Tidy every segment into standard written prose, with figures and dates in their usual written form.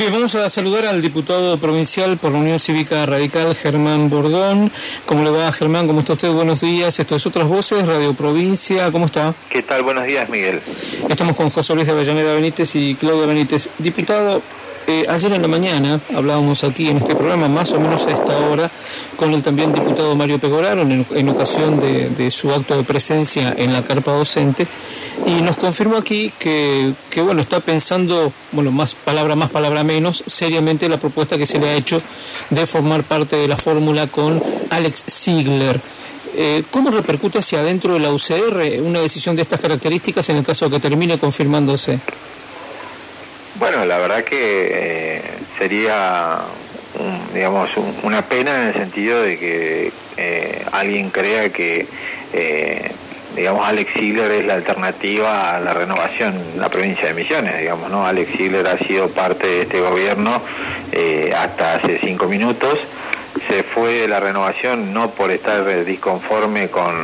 Bien, vamos a saludar al diputado provincial por la Unión Cívica Radical, Germán Bordón. ¿Cómo le va, Germán? ¿Cómo está usted? Buenos días. Esto es Otras Voces, Radio Provincia. ¿Cómo está? ¿Qué tal? Buenos días, Miguel. Estamos con José Luis de Avellaneda Benítez y Claudia Benítez. Diputado, ayer en la mañana hablábamos aquí en este programa, más o menos a esta hora, con el también diputado Mario Pegoraro en ocasión de su acto de presencia en la carpa docente, y nos confirmó aquí que bueno, está pensando, bueno, más palabra menos, seriamente la propuesta que se le ha hecho de formar parte de la fórmula con Alex Ziegler. ¿Cómo repercute hacia adentro de la UCR una decisión de estas características en el caso de que termine confirmándose? Bueno, la verdad que sería, una pena en el sentido de que alguien crea que, Alex Ziegler es la alternativa a la renovación en la provincia de Misiones, ¿no? Alex Ziegler ha sido parte de este gobierno hasta hace 5 minutos. Se fue de la renovación no por estar disconforme con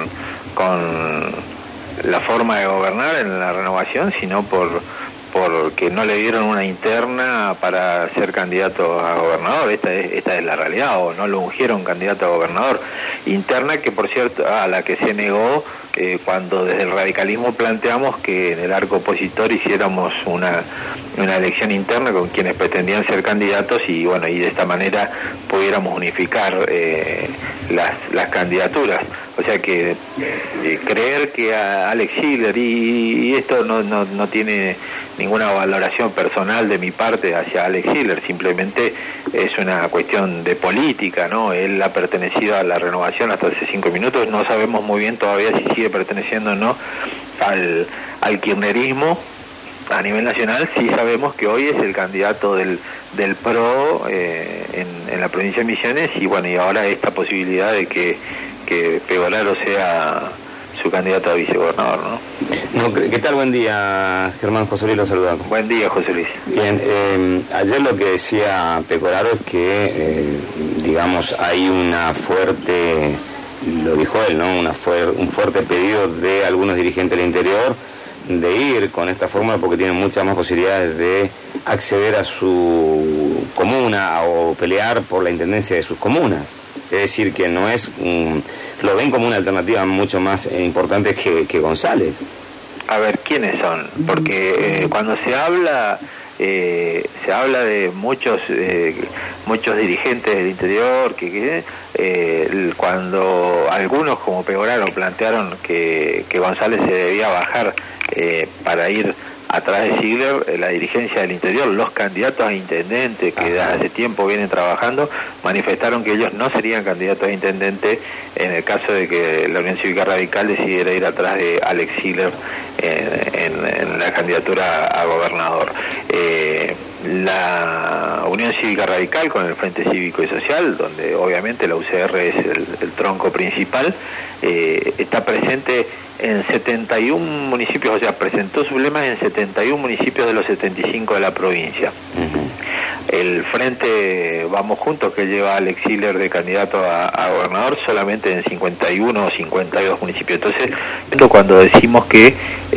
la forma de gobernar en la renovación, sino porque no le dieron una interna para ser candidato a gobernador. Esta es la realidad, o no lo ungieron candidato a gobernador. Interna que, por cierto, a la que se negó cuando desde el radicalismo planteamos que en el arco opositor hiciéramos una elección interna con quienes pretendían ser candidatos y de esta manera pudiéramos unificar las candidaturas. O sea que creer que a Alex Ziegler, y esto no tiene ninguna valoración personal de mi parte hacia Alex Ziegler, simplemente es una cuestión de política, ¿no? Él ha pertenecido a la renovación hasta hace 5 minutos, no sabemos muy bien todavía si sigue perteneciendo o no al kirchnerismo a nivel nacional. Sí sabemos que hoy es el candidato del PRO en la provincia de Misiones, y ahora esta posibilidad de que Pegoraro sea su candidato a vicegobernador, ¿no? ¿Qué tal? Buen día, Germán. José Luis lo saluda. Buen día, José Luis. Bien, ayer lo que decía Pegoraro es que, hay una fuerte, lo dijo él, ¿no? Un fuerte pedido de algunos dirigentes del interior de ir con esta fórmula porque tienen muchas más posibilidades de acceder a su comuna o pelear por la intendencia de sus comunas. Es decir, que no es lo ven como una alternativa mucho más importante que González. A ver, ¿quiénes son? Porque cuando se habla de muchos dirigentes del interior cuando algunos como Pegoraro plantearon que González se debía bajar para ir atrás de Ziegler, la dirigencia del interior, los candidatos a intendente que desde hace tiempo vienen trabajando, manifestaron que ellos no serían candidatos a intendente en el caso de que la Unión Cívica Radical decidiera ir atrás de Alex Ziegler en la candidatura a gobernador. La Unión Cívica Radical con el Frente Cívico y Social, donde obviamente la UCR es el tronco principal, está presente en 71 municipios, o sea, presentó sus lemas en 71 municipios de los 75 de la provincia. El Frente Vamos Juntos, que lleva a Alex Ziegler de candidato a gobernador, solamente en 51 o 52 municipios. Entonces, cuando decimos que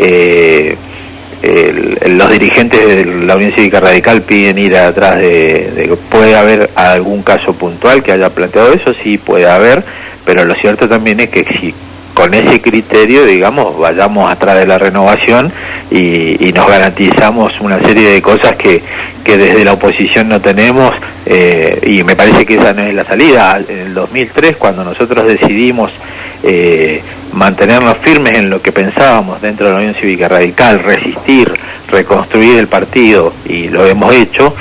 los dirigentes de la Unión Cívica Radical piden ir atrás de puede haber algún caso puntual que haya planteado eso, sí puede haber, pero lo cierto también es que si con ese criterio, vayamos atrás de la renovación y nos garantizamos una serie de cosas que desde la oposición no tenemos, y me parece que esa no es la salida. En el 2003, cuando nosotros decidimos mantenernos firmes en lo que pensábamos dentro de la Unión Cívica Radical, resistir, reconstruir el partido, y lo hemos hecho,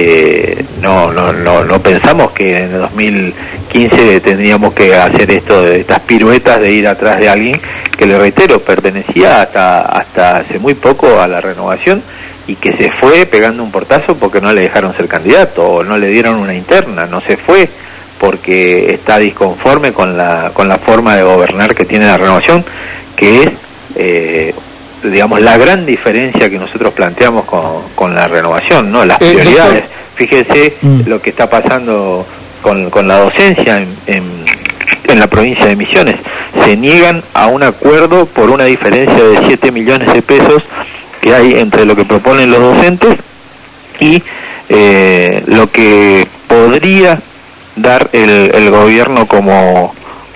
no pensamos que en el 2015 tendríamos que hacer estas piruetas de ir atrás de alguien que, le reitero, pertenecía hasta hace muy poco a la renovación y que se fue pegando un portazo porque no le dejaron ser candidato o no le dieron una interna. No se fue porque está disconforme con la forma de gobernar que tiene la renovación, que es la gran diferencia que nosotros planteamos con la renovación, ¿no? Las prioridades. Fíjese lo que está pasando con la docencia en la provincia de Misiones. Se niegan a un acuerdo por una diferencia de 7 millones de pesos que hay entre lo que proponen los docentes y lo que podría dar el gobierno como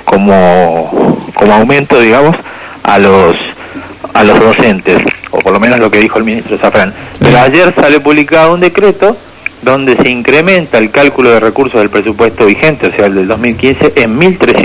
aumento, digamos, a los docentes, o por lo menos lo que dijo el ministro Zafrán. Pero ayer sale publicado un decreto donde se incrementa el cálculo de recursos del presupuesto vigente, o sea, el del 2015, en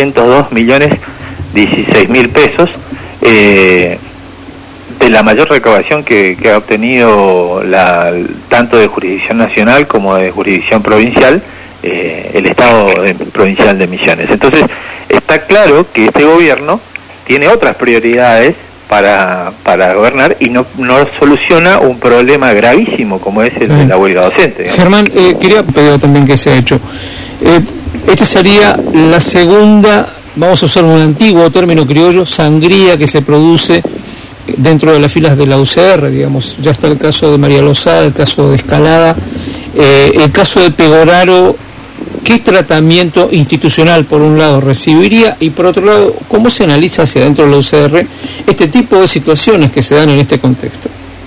1.302.016.000 pesos, de la mayor recaudación que ha obtenido tanto de jurisdicción nacional como de jurisdicción provincial, el Estado provincial de Misiones. Entonces, está claro que este gobierno tiene otras prioridades para gobernar y no soluciona un problema gravísimo como es el de la huelga docente, ¿no? Germán, quería pedir también que se ha hecho. Esta sería la segunda, vamos a usar un antiguo término criollo, sangría que se produce dentro de las filas de la UCR, digamos. Ya está el caso de María Lozada, el caso de Escalada, el caso de Pegoraro. ¿Qué tratamiento institucional, por un lado, recibiría? Y por otro lado, ¿cómo se analiza hacia dentro de la UCR este tipo de situaciones que se dan en este contexto?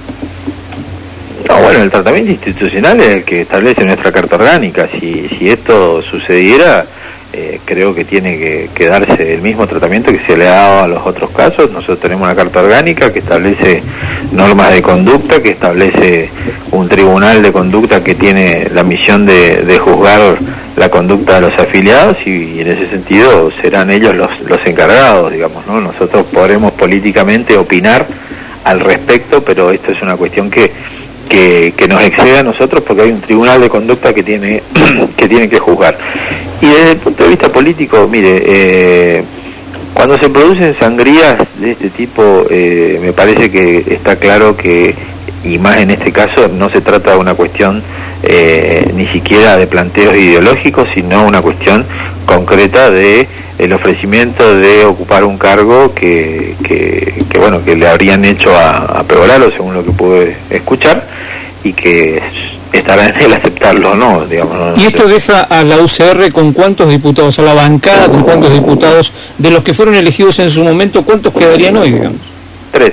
No, bueno, el tratamiento institucional es el que establece nuestra Carta Orgánica. Si esto sucediera, creo que tiene que darse el mismo tratamiento que se le ha dado a los otros casos. Nosotros tenemos una Carta Orgánica que establece normas de conducta, que establece un tribunal de conducta que tiene la misión de juzgar la conducta de los afiliados, y en ese sentido serán ellos los encargados, digamos, ¿no? Nosotros podremos políticamente opinar al respecto, pero esto es una cuestión que nos excede a nosotros, porque hay un tribunal de conducta que tiene que juzgar. Y desde el punto de vista político, mire, cuando se producen sangrías de este tipo, me parece que está claro que, y más en este caso, no se trata de una cuestión ni siquiera de planteos ideológicos, sino una cuestión concreta de el ofrecimiento de ocupar un cargo que le habrían hecho a Pegoraro, según lo que pude escuchar, y que estará en él aceptarlo o no, digamos. No, ¿Y esto deja a la UCR con cuántos diputados, a la bancada con cuántos diputados, de los que fueron elegidos en su momento, cuántos quedarían hoy, digamos? 3.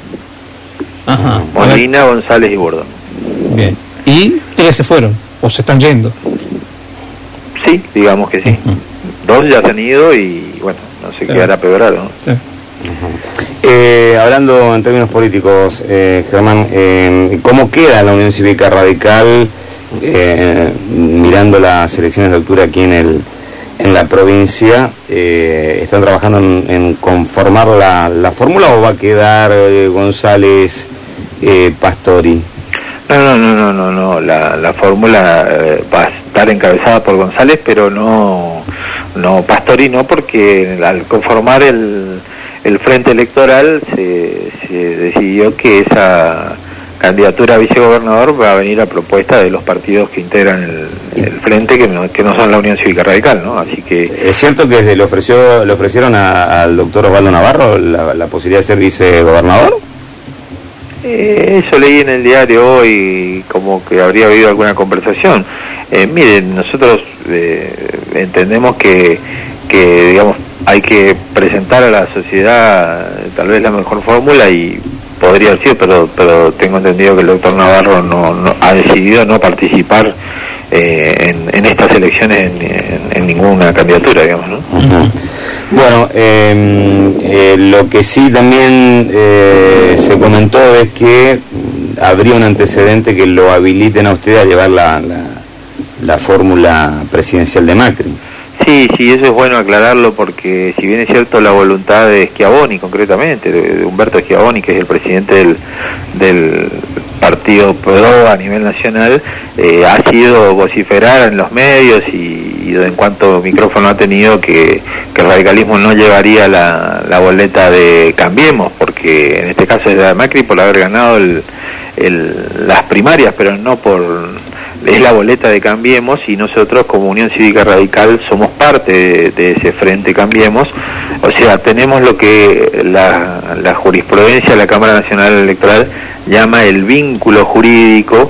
Ajá. Molina, González y Bordón. Bien. ¿Y 3 se fueron? ¿O se están yendo? Sí, digamos que sí. 2 ya se han ido y, bueno, no sé qué hará Pegoraro, ¿no? Sí. Hablando en términos políticos, Germán, ¿cómo queda la Unión Cívica Radical mirando las elecciones de octubre aquí en la provincia? ¿Están trabajando en conformar la fórmula o va a quedar González, Pastori? No, la fórmula va a estar encabezada por González, pero no Pastori, no, porque al conformar el frente electoral se decidió que esa candidatura a vicegobernador va a venir a propuesta de los partidos que integran el frente, que no son la Unión Cívica Radical, ¿no? Así que... ¿Es cierto que le ofrecieron al doctor Osvaldo Navarro la posibilidad de ser vicegobernador? Eso leí en el diario hoy, como que habría habido alguna conversación. Miren, nosotros entendemos que digamos, hay que presentar a la sociedad tal vez la mejor fórmula, y podría haber sido, pero tengo entendido que el doctor Navarro no ha decidido no participar en estas elecciones en ninguna candidatura, digamos, ¿no? Uh-huh. Bueno, lo que sí también se comentó es que habría un antecedente que lo habiliten a usted a llevar la fórmula presidencial de Macri. Sí, eso es bueno aclararlo, porque si bien es cierto la voluntad de Schiavoni, concretamente, de Humberto Schiavoni, que es el presidente del partido PRO a nivel nacional, ha sido vociferar en los medios y en cuanto micrófono ha tenido que el radicalismo no llevaría la boleta de Cambiemos, porque en este caso es de Macri por haber ganado las primarias, pero no es la boleta de Cambiemos, y nosotros como Unión Cívica Radical somos parte de ese frente Cambiemos. O sea, tenemos lo que la jurisprudencia de la Cámara Nacional Electoral llama el vínculo jurídico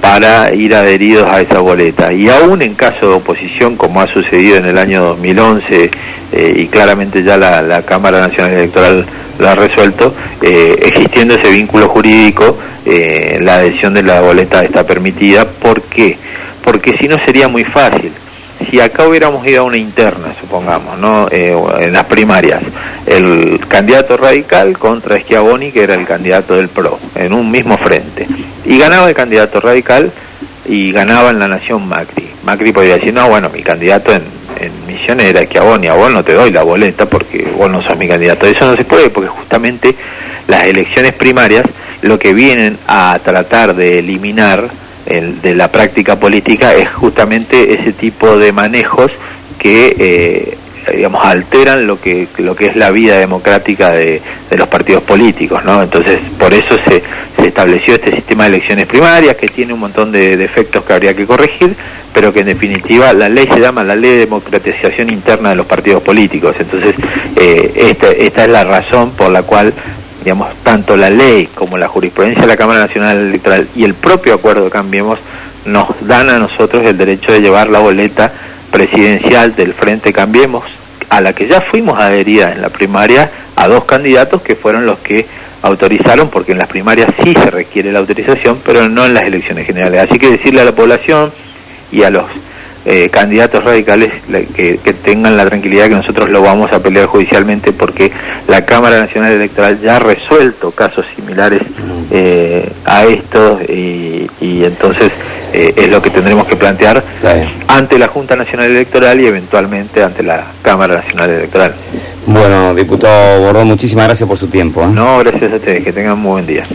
para ir adheridos a esa boleta. Y aún en caso de oposición, como ha sucedido en el año 2011, y claramente ya la Cámara Nacional Electoral lo ha resuelto, existiendo ese vínculo jurídico, la adhesión de la boleta está permitida. ¿Por qué? Porque si no sería muy fácil. Si acá hubiéramos ido a una interna, supongamos, ¿no? En las primarias, el candidato radical contra Schiavoni, que era el candidato del PRO, en un mismo frente, y ganaba el candidato radical y ganaba en La Nación Macri. Macri podría decir, no, bueno, mi candidato en Misiones era Schiavoni, a vos no te doy la boleta porque vos no sos mi candidato. Eso no se puede, porque justamente las elecciones primarias lo que vienen a tratar de eliminar de la práctica política es justamente ese tipo de manejos que digamos alteran lo que es la vida democrática de los partidos políticos, ¿no? Entonces por eso se estableció este sistema de elecciones primarias, que tiene un montón de defectos que habría que corregir, pero que en definitiva la ley se llama la Ley de Democratización Interna de los Partidos Políticos. Entonces esta es la razón por la cual, digamos, tanto la ley como la jurisprudencia de la Cámara Nacional Electoral y el propio acuerdo Cambiemos nos dan a nosotros el derecho de llevar la boleta presidencial del Frente Cambiemos, a la que ya fuimos adheridas en la primaria, a 2 candidatos que fueron los que autorizaron, porque en las primarias sí se requiere la autorización, pero no en las elecciones generales. Así que decirle a la población y a los candidatos radicales que tengan la tranquilidad que nosotros lo vamos a pelear judicialmente, porque la Cámara Nacional Electoral ya ha resuelto casos similares a estos, y entonces es lo que tendremos que plantear ante la Junta Nacional Electoral y eventualmente ante la Cámara Nacional Electoral. Bueno, diputado Bordón, muchísimas gracias por su tiempo. No, gracias a ustedes, que tengan muy buen día.